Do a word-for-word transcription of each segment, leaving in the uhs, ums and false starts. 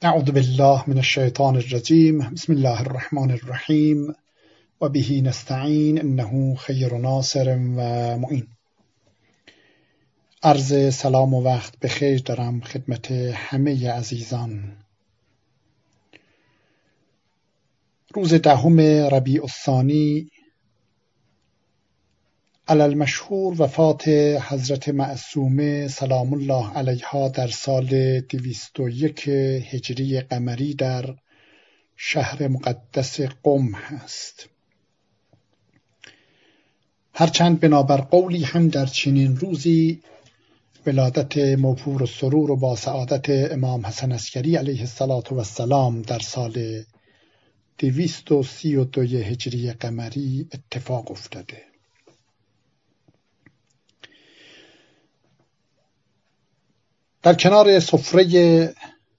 اعوذ بالله من الشیطان الرجیم. بسم الله الرحمن الرحیم و به نستعین انه خیر ناصر و معین. عرض سلام و وقت بخیر دارم خدمت همه عزیزان. روز دهم ربیع الثانی علی المشهور وفات حضرت معصومه سلام الله علیها در سال دویست و یک هجری قمری در شهر مقدس قم هست. هرچند بنابر قولی هم در چنین روزی ولادت موفور السرور و با سعادت امام حسن عسکری علیه السلام در سال دویست و سی و دو هجری قمری اتفاق افتاده. در کنار سفره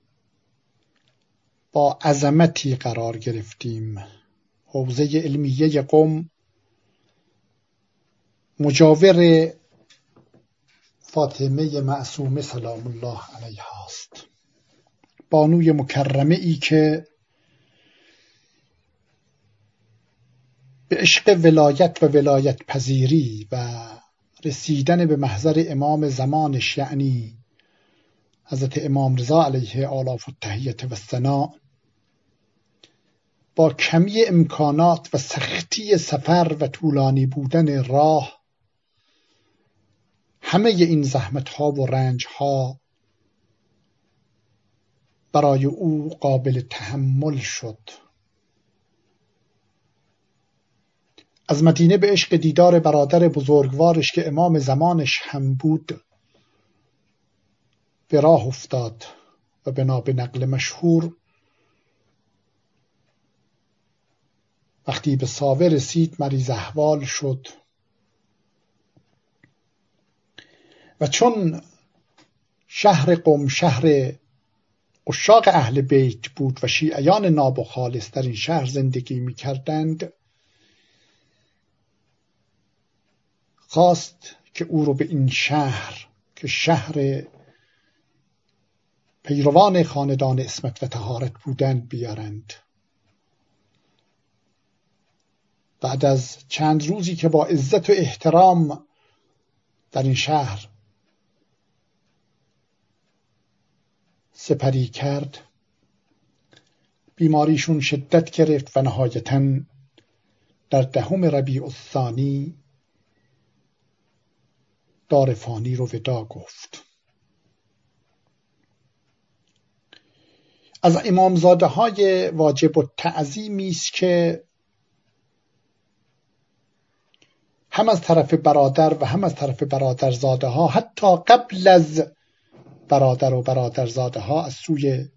با عظمتی قرار گرفتیم. حوزه علمیه قم مجاور فاطمه معصومه سلام الله علیها است. بانوی مکرمه ای که به عشق ولایت و ولایت پذیری و رسیدن به محضر امام زمانش یعنی حضرت امام رضا علیه آلاف التحیة و الثنا با کمی امکانات و سختی سفر و طولانی بودن راه همه این زحمت ها و رنج ها برای او قابل تحمل شد. از مدینه به عشق دیدار برادر بزرگوارش که امام زمانش هم بود به راه افتاد و بنا به نقل مشهور وقتی به ساوه رسید مریض احوال شد و چون شهر قم شهر عشاق اهل بیت بود و شیعیان ناب و خالص در این شهر زندگی می کردند، خواست که او رو به این شهر که شهر پیروان خاندان عصمت و طهارت بودند بیارند. بعد از چند روزی که با عزت و احترام در این شهر سپری کرد، بیماریشون شدت گرفت و نهایتاً در دهم ربیع الثانی دار فانی رو وداع گفت. از امامزاده های واجب التعظیمی است که هم از طرف برادر و هم از طرف برادرزاده ها حتی قبل از برادر و برادرزاده ها از سوی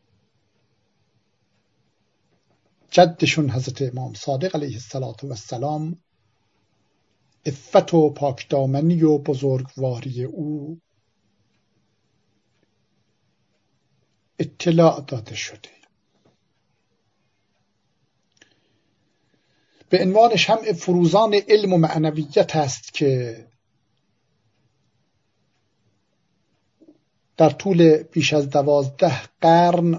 جدشون حضرت امام صادق علیه السلام عفت و پاکدامنی و بزرگواری او اطلاع داده شده. به عنوان شمع فروزان علم و معنویت است که در طول بیش از دوازده قرن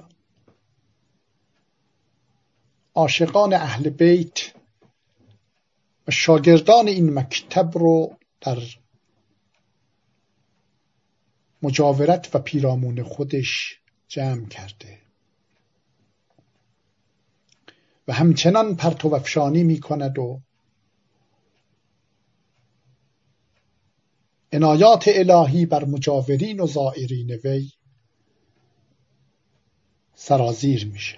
عاشقان اهل بیت و شاگردان این مکتب رو در مجاورت و پیرامون خودش جمع کرده و همچنان پرتو افشانی می کند و عنایات الهی بر مجاورین و زائرین وی سرازیر میشه.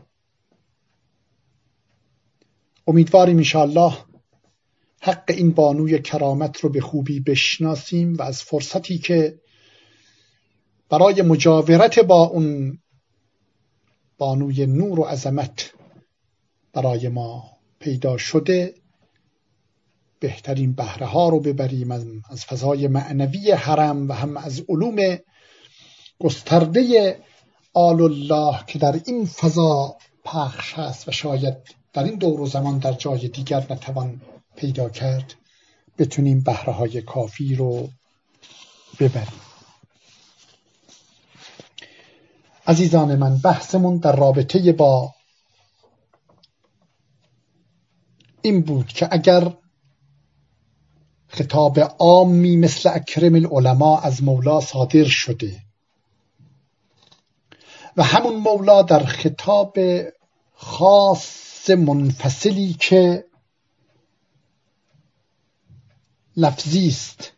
امیدواریم انشاءالله حق این بانوی کرامت رو به خوبی بشناسیم و از فرصتی که برای مجاورت با اون بانوی نور و عظمت برای ما پیدا شده بهترین بهره ها رو ببریم، از فضای معنوی حرم و هم از علوم گسترده آل الله که در این فضا پخش هست و شاید در این دور و زمان در جای دیگر نتوان پیدا کرد، بتونیم بهره های کافی رو ببریم. عزیزان من، بحثمون در رابطه با این بود که اگر خطاب عامی مثل اکرم العلماء از مولا صادر شده و همون مولا در خطاب خاص منفصلی که لفظی است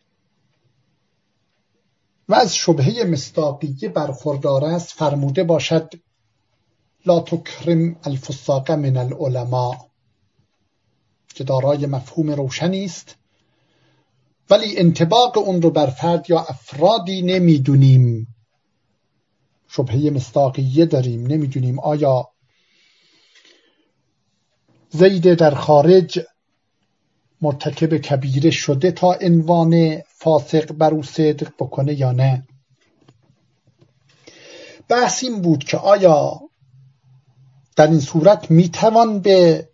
و از شبهه مصداقیه برخوردار است فرموده باشد لا تکرم الفساق من العلماء، که دارای مفهوم روشنی است ولی انطباق اون رو بر فرد یا افرادی نمیدونیم. شبهه مصداقیه داریم، نمیدونیم آیا زید در خارج مرتکب کبیره شده تا عنوان فاسق بر او صدق بکنه یا نه. بحث این بود که آیا در این صورت میتوان به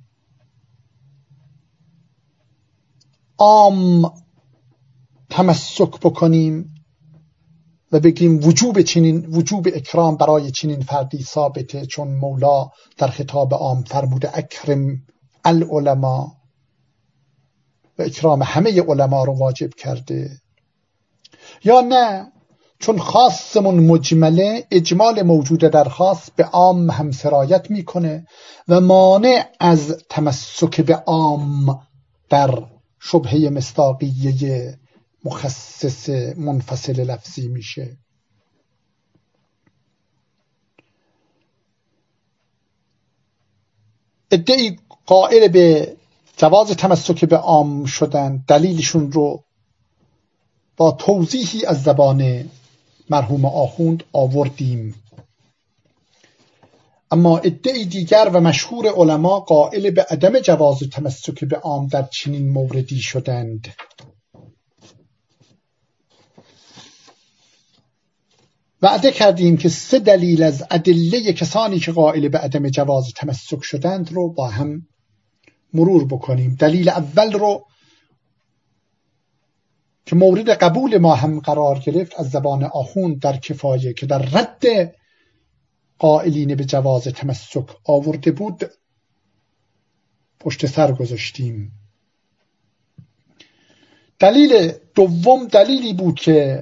عام تمسک بکنیم و بگیم وجوب چنین وجوب اکرام برای چنین فردی ثابته، چون مولا در خطاب عام فرموده اکرم العلماء و اکرام همه علما رو واجب کرده، یا نه چون خاصمون مجمله اجمال موجود در خاص به عام هم سرایت میکنه و مانع از تمسک به عام در شبهه مصداقیه مخصص منفصل لفظی میشه. ادعی قائل به جواز تمسک به عام شدن دلیلشون رو با توضیحی از زبان مرحوم آخوند آوردیم، اما ادعی دیگر و مشهور علما قائل به عدم جواز تمسک به عام در چنین موردی شدند. وعده کردیم که سه دلیل از ادله کسانی که قائل به عدم جواز تمسک شدند رو با هم مرور بکنیم. دلیل اول رو که مورد قبول ما هم قرار گرفت از زبان آخوند در کفایه که در رد قائلین به جواز تمسک آورده بود پشت سر گذاشتیم. دلیل دوم دلیلی بود که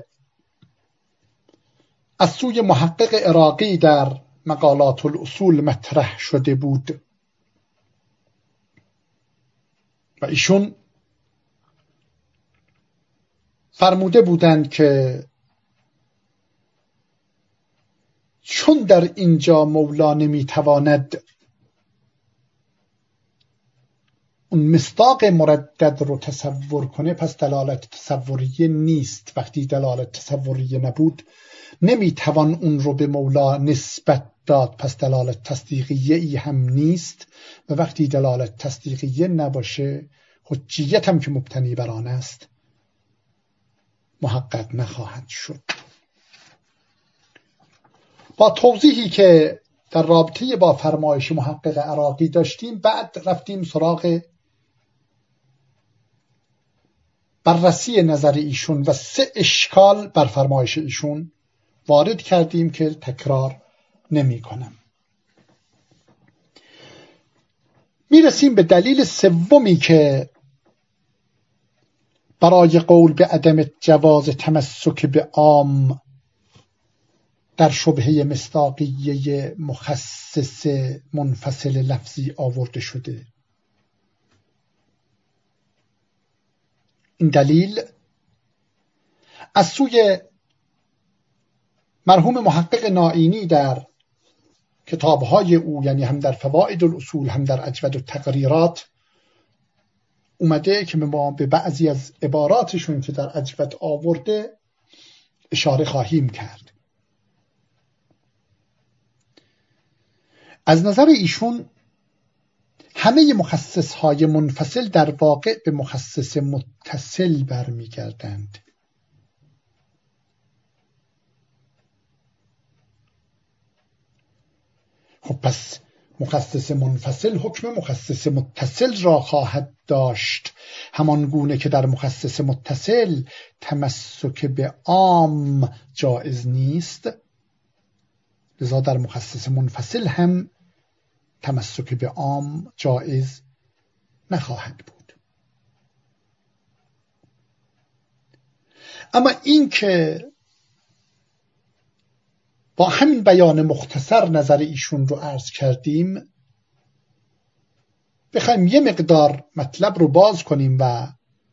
از سوی محقق عراقی در مقالات الاصول مطرح شده بود و ایشون فرموده بودند که چون در اینجا مولا نمیتواند اون مصداق مردد رو تصور کنه پس دلالت تصوریه نیست. وقتی دلالت تصوریه نبود نمیتوان اون رو به مولا نسبت داد، پس دلالت تصدیقیه ای هم نیست و وقتی دلالت تصدیقیه نباشه حجیت هم که مبتنی بر آن است محقق نخواهد شد. با توضیحی که در رابطه با فرمایش محقق عراقی داشتیم بعد رفتیم سراغ بررسی نظر ایشون و سه اشکال بر فرمایش ایشون وارد کردیم که تکرار نمی کنم. می رسیم به دلیل سومی که برای قول به عدم جواز تمسک به عام در شبهه مصداقیه مخصص منفصل لفظی آورده شده. این دلیل از سوی مرحوم محقق نائینی در کتابهای او، یعنی هم در فوائد الاصول هم در اجود التقریرات اومده که ما به بعضی از عباراتشون که در اجود آورده اشاره خواهیم کرد. از نظر ایشون همه مخصصهای منفصل در واقع به مخصص متصل برمیگردند. خب پس مخصص منفصل حکم مخصص متصل را خواهد داشت، همان گونه که در مخصص متصل تمسک به عام جایز نیست لذا در مخصص منفصل هم تمسک به عام جایز نخواهد بود. اما این که با همین بیان مختصر نظر ایشون رو عرض کردیم، بخوایم یه مقدار مطلب رو باز کنیم و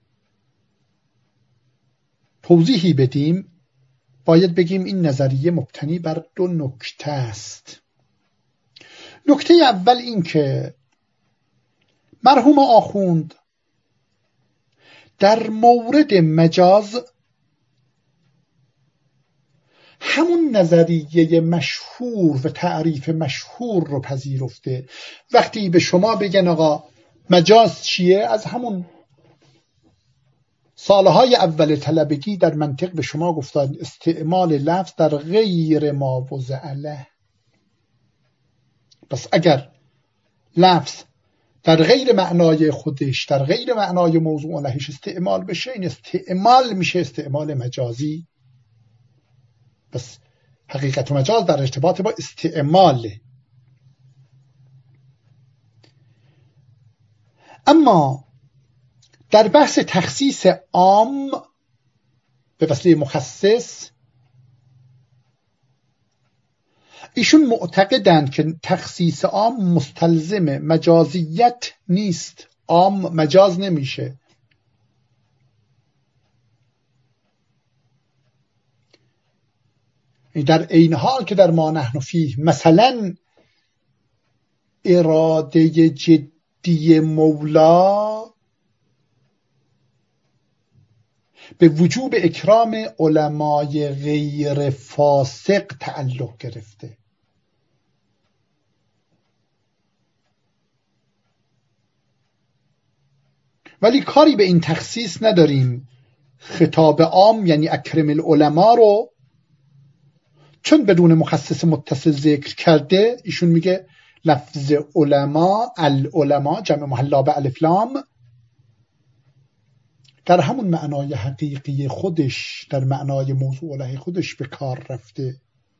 توضیحی بدیم، باید بگیم این نظریه مبتنی بر دو نکته است. نکته اول این که مرحوم آخوند در مورد مجاز همون نظریه مشهور و تعریف مشهور رو پذیرفته. وقتی به شما بگن آقا مجاز چیه، از همون سالهای اول طلبگی در منطق به شما گفتن استعمال لفظ در غیر ما وضع له. پس اگر لفظ در غیر معنای خودش، در غیر معنای موضوع لهش استعمال بشه، این استعمال میشه استعمال مجازی. پس حقیقت و مجاز در ارتباط با استعمال. اما در بحث تخصیص عام به وسیله مخصص، ایشون معتقدند که تخصیص عام مستلزم مجازیت نیست. عام مجاز نمیشه. در عین حال که در ما نحن فیه مثلا اراده جدی مولا به وجوب اکرام علمای غیر فاسق تعلق گرفته. ولی کاری به این تخصیص نداریم. خطاب عام یعنی اکرم العلماء رو چون بدون مخصص متصل ذکر کرده، ایشون میگه لفظ علما، العلماء جمع محلا به الف لام، در همون معنای حقیقی خودش، در معنای موضوع له خودش به کار رفته.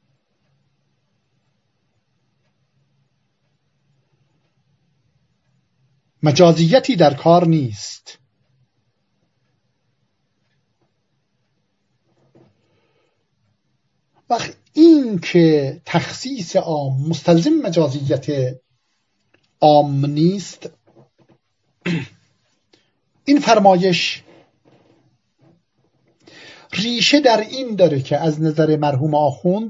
مجازیتی در کار نیست. وقت این که تخصیص عام مستلزم مجازیت عام نیست، این فرمایش ریشه در این داره که از نظر مرحوم آخوند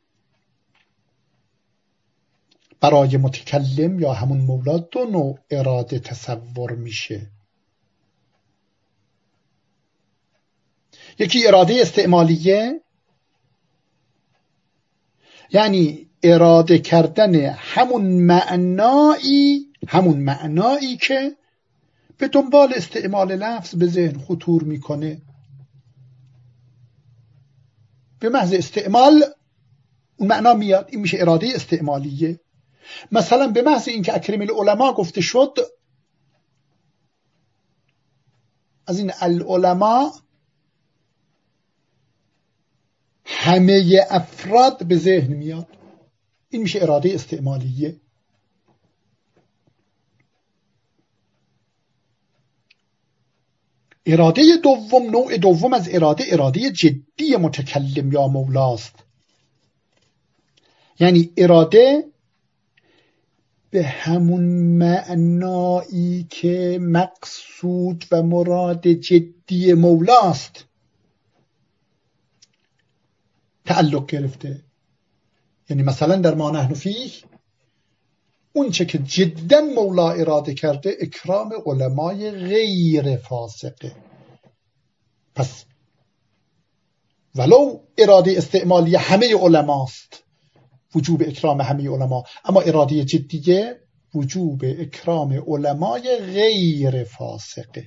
برای متکلم یا همون مولا دو نوع اراده تصور میشه. یکی اراده استعمالیه، یعنی اراده کردن همون معنایی همون معنایی که به دنبال استعمال لفظ به ذهن خطور میکنه. به محض استعمال اون معنا میاد، این میشه اراده استعمالیه. مثلا به محض اینکه اکرم العلماء گفته شد، از این العلماء همه افراد به ذهن میاد، این میشه اراده استعمالیه. اراده دوم، نوع دوم از اراده، اراده جدی متکلم یا مولاست. یعنی اراده به همون معنایی که مقصود و مراد جدی مولاست تعلق گرفته. یعنی مثلا در ما نحن فیه اون چه که جدا مولا اراده کرده اکرام علمای غیر فاسقه. پس ولو اراده استعمالی همه علماست وجوب اکرام همه علما، اما اراده جدیه وجوب اکرام علمای غیر فاسقه.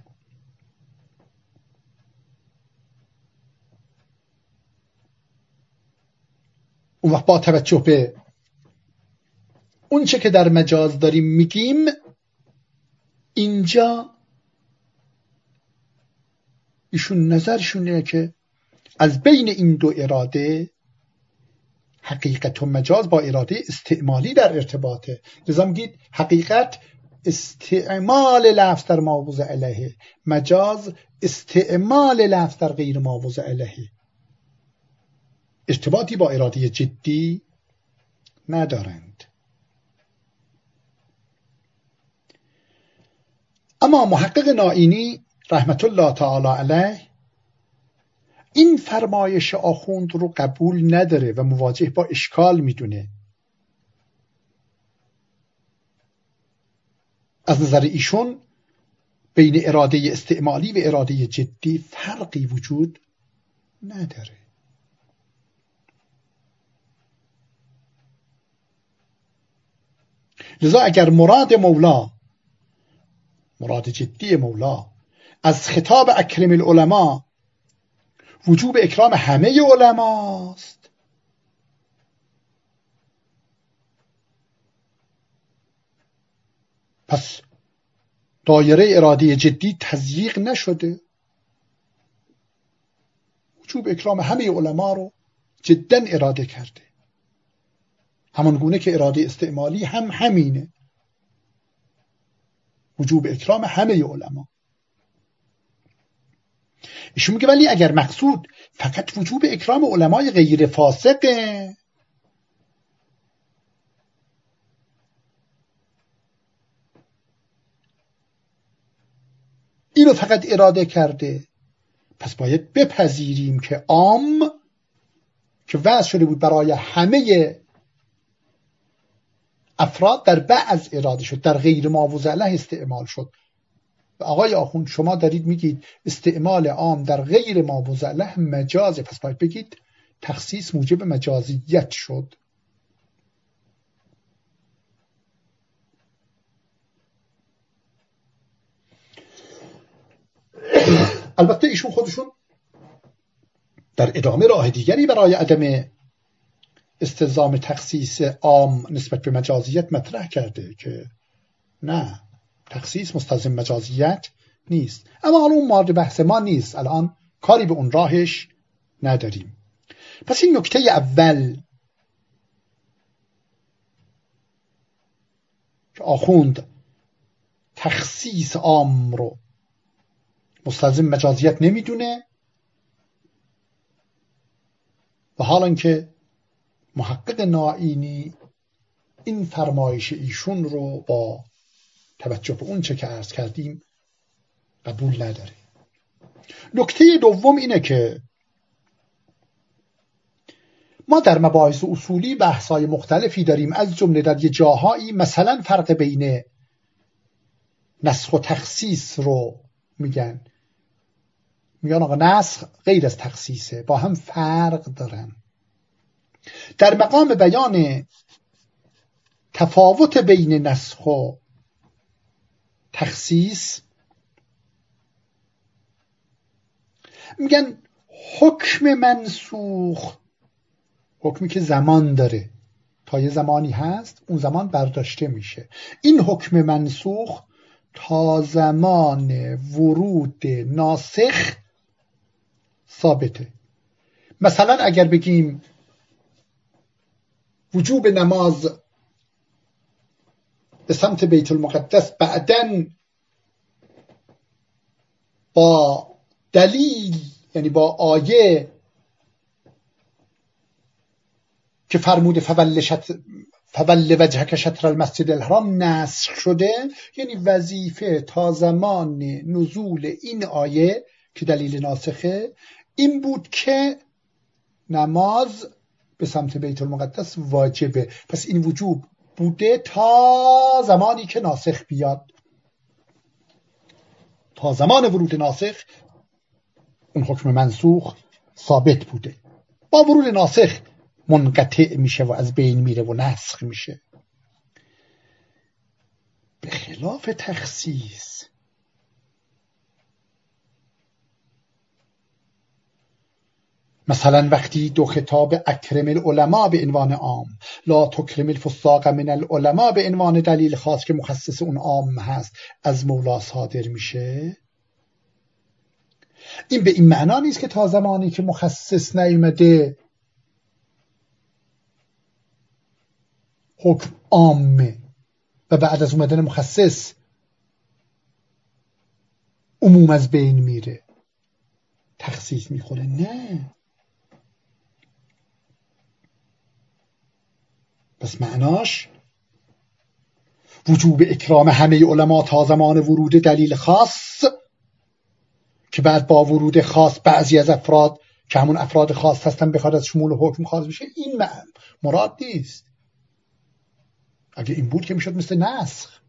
اون وقت با توجه به اون چه که در مجاز داریم میگیم، اینجا ایشون نظرشونه که از بین این دو اراده حقیقت و مجاز با اراده استعمالی در ارتباطه. لذا میگید حقیقت استعمال لفظ در ماوضع علیه، مجاز استعمال لفظ در غیر ماوضع علیه. ارتباطی با اراده جدی ندارند. اما محقق نائینی رحمت الله تعالی علیه این فرمایش آخوند رو قبول نداره و مواجه با اشکال میدونه. از نظر ایشون بین اراده استعمالی و اراده جدی فرقی وجود نداره. لذا اگر مراد مولا، مراد جدی مولا از خطاب اکرم العلماء وجوب اکرام همه علماست، پس دایره اراده جدی تضییق نشده. وجوب اکرام همه علما رو جدا اراده کرده، همان گونه که اراده استعمالی هم همینه، وجوب اکرام همه علما. ایشون میگه ولی اگر مقصود فقط وجوب اکرام علمای غیر فاسقه، اینو فقط اراده کرده، پس باید بپذیریم که عام که وضع شده بود برای همه افراد در بعض اراده شد، در غیر ماوضع له استعمال شد. و آقای آخوند شما دارید میگید استعمال عام در غیر ماوضع له مجازه، پس باید بگید تخصیص موجب مجازیت شد. البته ایشون خودشون در ادامه راه دیگری برای عدم استلزام تخصیص عام نسبت به مجازیت مطرح کرده که نه، تخصیص مستلزم مجازیت نیست. اما حالا اون مورد بحث ما نیست، الان کاری به اون راهش نداریم. پس این نکته اول که آخوند تخصیص عام رو مستلزم مجازیت نمیدونه و حالا که محقق نائینی این فرمایش ایشون رو با توجه به اون چه که عرض کردیم قبول نداره. نکته دوم اینه که ما در مباحث اصولی بحث‌های مختلفی داریم، از جمله در یه جاهایی مثلا فرق بین نسخ و تخصیص رو میگن میگن آقا نسخ غیر از تخصیصه، با هم فرق دارن. در مقام بیان تفاوت بین نسخ و تخصیص میگن حکم منسوخ، حکمی که زمان داره، تا یه زمانی هست اون زمان برداشته میشه، این حکم منسوخ تا زمان ورود ناسخ ثابته. مثلا اگر بگیم وجوب نماز به سمت بیت المقدس بعدن با دلیل، یعنی با آیه که فرموده فول شط... فول وجهک شطر المسجد الحرام نسخ شده، یعنی وظیفه تا زمان نزول این آیه که دلیل ناسخه این بود که نماز به سمت بیت المقدس واجبه. پس این وجوب بوده تا زمانی که ناسخ بیاد، تا زمان ورود ناسخ اون حکم منسوخ ثابت بوده. با ورود ناسخ منقطع میشه و از بین میره و نسخ میشه. به خلاف تخصیص مثلا وقتی دو خطاب اکرم العلماء به عنوان عام، لا تکرم الفساق من العلماء به عنوان دلیل خاص که مخصص اون عام هست از مولا صادر میشه، این به این معنا نیست که تا زمانی که مخصص نیامده حکم عامه و بعد از اومدن مخصص عموم از بین میره، تخصیص میخوره. نه، پس معناش وجوب اکرام همه علما تا زمان ورود دلیل خاص، که بعد با ورود خاص بعضی از افراد که همون افراد خاص هستن بخواد از شمول حکم خاص بشه، این مراد نیست. اگه این بود که میشد مثل نسخ.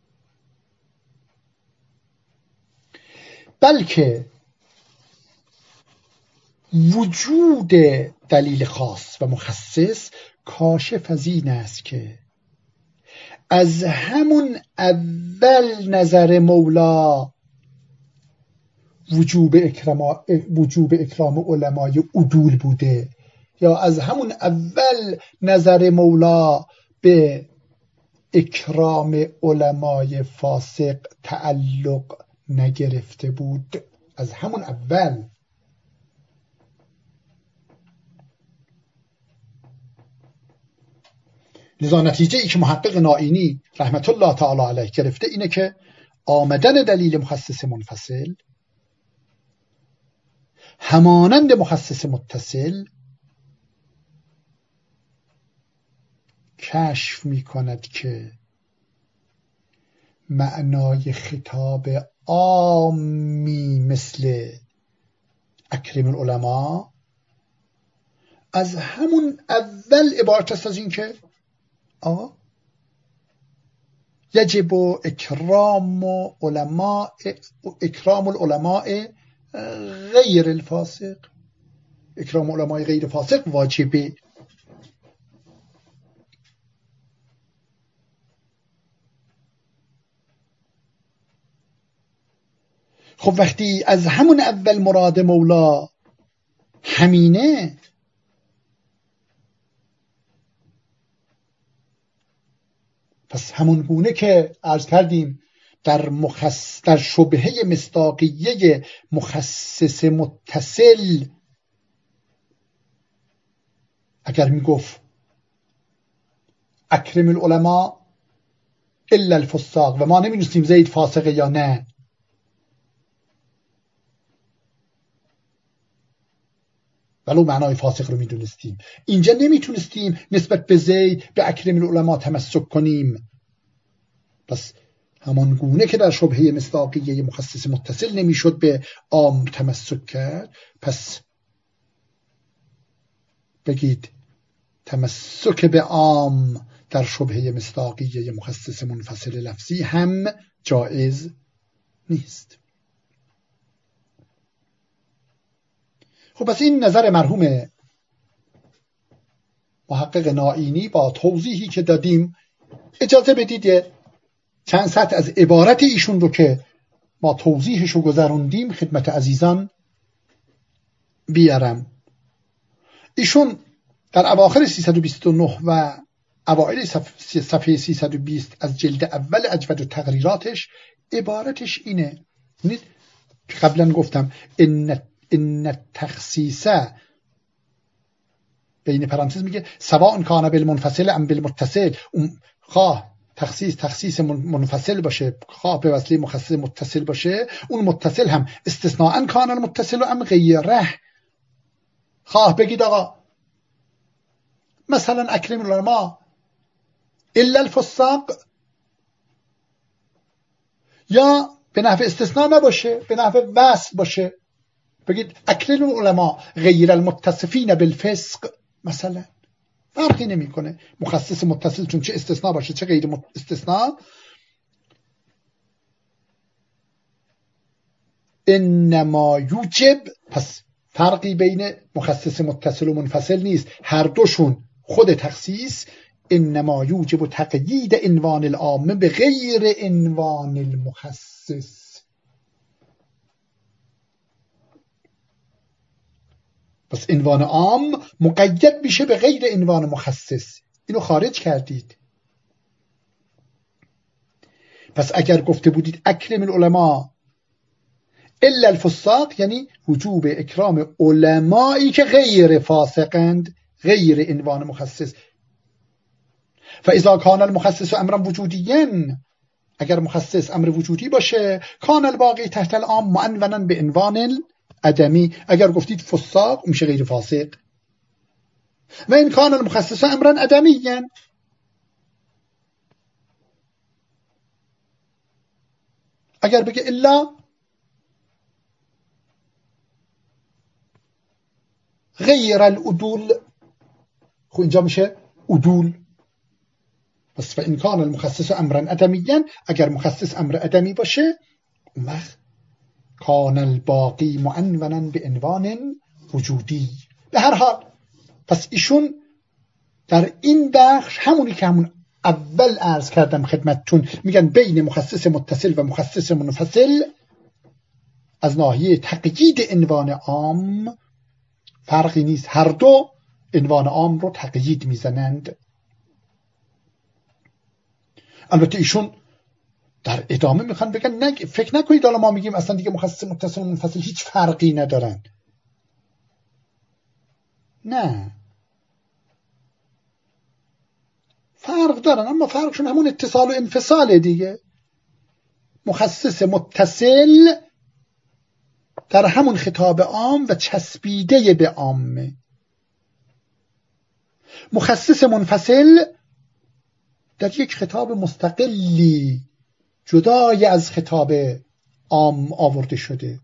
بلکه وجود دلیل خاص و مخصص کاشف از این است که از همون اول نظر مولا وجوب اکرام وجوب اکرام علمای عدول بوده، یا از همون اول نظر مولا به اکرام علمای فاسق تعلق نگرفته بود. از همون اول. لذا نتیجه ای که محقق نائینی رحمت الله تعالی علیه گرفته اینه که آمدن دلیل مخصص منفصل همانند مخصص متصل کشف می کند که معنای خطاب عامی مثل اکرم العلماء از همون اول عبارت است از این که آقا یجب اکرام علماء اکرام العلماء غیر الفاسق، اکرام علماء غیر فاسق واجبه. خب وقتی از همون اول مراد مولا همینه، پس همون گونه که عرض کردیم در مخص... در شبهه مصداقیه مخصص متصل اگر می گفت اکرم العلماء الا الفساق و ما نمی‌دونستیم زید فاسقه یا نه، ولو معنای فاسق رو میدونستیم، اینجا نمیتونستیم نسبت به زید به اکرم العلماء تمسک کنیم. پس همان گونه که در شبهه مصداقیه مخصص متصل نمیشد به عام تمسک کرد، پس بگید تمسک به عام در شبهه مصداقیه مخصص منفصل لفظی هم جائز نیست. خب پس این نظر مرحوم محقق نائینی با توضیحی که دادیم، اجازه بدید چند سطر از عبارت ایشون رو که ما توضیحش رو گذروندیم خدمت عزیزان بیارم. ایشون در اواخر سیصد و بیست و نه و اوائل صفحه سیصد و بیست از جلد اول اجود و تقریراتش عبارتش اینه، قبلا گفتم ان ان تخصیص بین پرانتز میگه سواء کان بالمنفصل ام بالمتصل، خواه تخصیص تخصیص منفصل باشه خواه به وسیله مخصص متصل باشه، اون متصل هم استثناء کان المتصل ام غیره. خواه بگید آقا مثلا اکرم العلماء الا الفساق، یا به نحو استثناء نباشه به نحو وصل باشه، بگید اکرم العلماء غیر المتصفین بالفسق مثلا، فرقی نمیکنه مخصص متصل چون چه استثناء باشه چه غیر استثناء. انما یوجب، پس فرقی بین مخصص متصل و منفصل نیست، هر دوشون خود تخصیص. انما یوجب تقیید عنوان العامه به غیر عنوان المخصص، پس عنوان عام مقید میشه به غیر عنوان مخصص، اینو خارج کردید. پس اگر گفته بودید اکرم العلماء الا الفساق، یعنی وجوب اکرام علمایی که غیر فاسقند، غیر عنوان مخصص. فاذا کان المخصص امرا وجودیا، اگر مخصص امر وجودی باشه، کان الباقی تحت العام معنونا به عنوان العدمی، اگر گفتید فساق میشه غیر فاسق. و این کان المخصص امرا عدمیا، اگر بگه الا غیر العدول، خب اینجا میشه عدول. پس فإن کان المخصص امرا عدمیا، اگر مخصص امر عدمی باشه، اون وقت کان الباقی معنونا به عنوان وجودی. به هر حال پس ایشون در این بخش همونی که همون اول عرض کردم خدمتتون، میگن بین مخصص متصل و مخصص منفصل از ناحیه تقیید عنوان عام فرقی نیست، هر دو عنوان عام رو تقیید میزنند. البته ایشون در ادامه میخوان بگن نه، فکر نکنید حالا ما میگیم اصلا دیگه مخصص متصل و منفصل هیچ فرقی ندارن. نه، فرق دارن، اما فرقشون همون اتصال و انفصال دیگه. مخصص متصل در همون خطاب عام و چسبیده به عامه. مخصص منفصل در یک خطاب مستقلی جدای از خطاب عام آورده شده.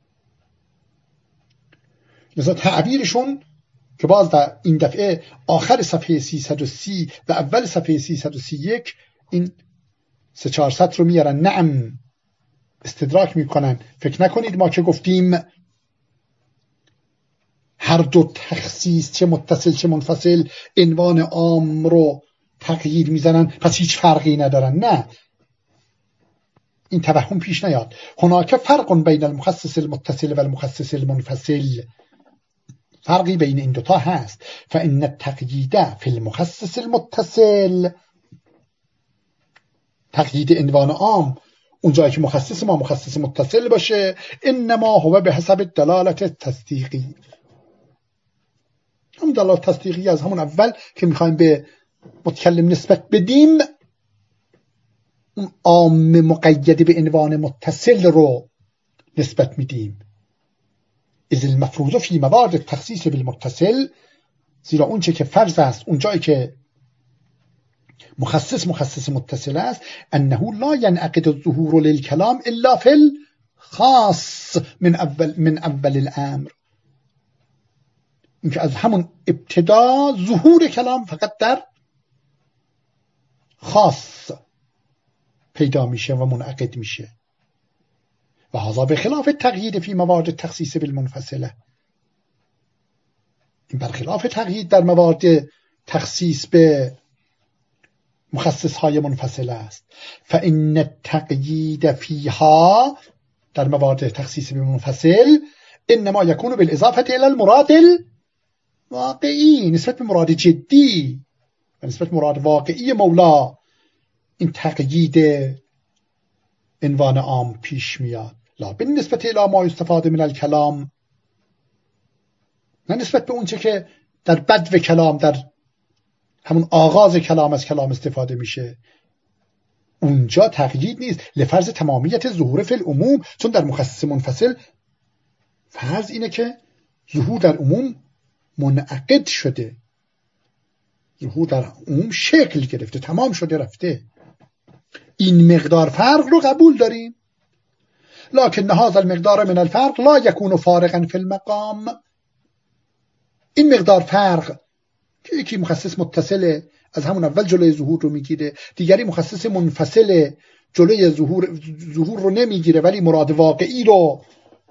لذا تعبیرشون که باز در این دفعه آخر صفحه سیصد و سی و اول صفحه سیصد و سی و یک این سه چهار سطر رو میارن، نعم استدراک میکنن. فکر نکنید ما که گفتیم هر دو تخصیص چه متصل چه منفصل عنوان عام رو تغییر میزنن پس هیچ فرقی ندارن. نه، این توهم پیش نیاد. هناک فرق بین المخصص المتصل و المخصص المنفصل، فرقی بین این دوتا هست. فإن التقیید فی المخصص المتصل، تقیید عنوان عام اونجایی که مخصص ما مخصص متصل باشه، انما هو به حسب دلالت تصدیقی، همون دلالت تصدیقی از همون اول که میخوایم به متکلم نسبت بدیم، اون عام مقید به عنوان متصل رو نسبت میدیم. اذ المفروض فی موارد التخصیص بالمتصل، زیرا اون چه که فرض است اونجایی که مخصص مخصص متصل است، انه لا ينعقد الظهور للكلام الا في الخاص من اول من اول الامر، اینکه از همون ابتدا ظهور کلام فقط در خاص پیدا میشه و منعقد میشه. و هذا بخلاف التقیید فی موارد التخصیص بالمنفصله، این برخلاف تقیید در موارد تخصیص به مخصص های منفصل است. فإن التقیید فیها، در موارد تخصیص به منفصل، انما یکون بالاضافه الى المراد الواقعی، نسبت به مراد جدی و نسبت به مراد واقعی مولا این تقیید عنوان عام پیش میاد. لا بالنسبه الى ما یستفاد من الکلام، نه نسبت به اون چه که در بدو کلام، در همون آغاز کلام از کلام استفاده میشه، اونجا تقیید نیست لفرض تمامیت ظهور فی العموم، چون در مخصص منفصل فرض اینه که ظهور در عموم منعقد شده، ظهور در عموم شکل گرفته، تمام شده رفته. این مقدار فرق رو قبول داریم، لکن هذا المقدار من الفرق لا يكون فارغا في المقام. این مقدار فرق که یکی مخصص متصله از همون اول جلوی ظهور رو میگیره، دیگری مخصص منفصله جلوی ظهور ظهور رو نمیگیره ولی مراد واقعی رو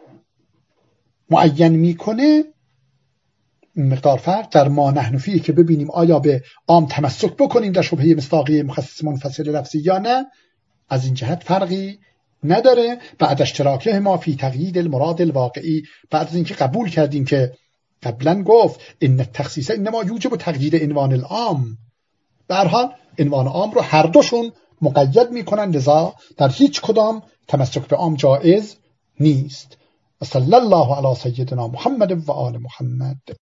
معین میکنه، این مقدار فرق در ما نحن فیه که ببینیم آیا به عام تمسک بکنیم در شبهه مصداقی مخصص منفصل لفظی یا نه، از این جهت فرقی نداره. بعد اشتراکه ما فی تقیید المراد الواقعی، بعد از اینکه قبول کردیم که قبلا گفت ان التخصیص انما یوجب تقیید عنوان العام، به هر حال عنوان عام رو هر دوشون مقید میکنن، لذا در هیچ کدام تمسک به عام جائز نیست. و صلی الله علی سیدنا محمد و آل محمد.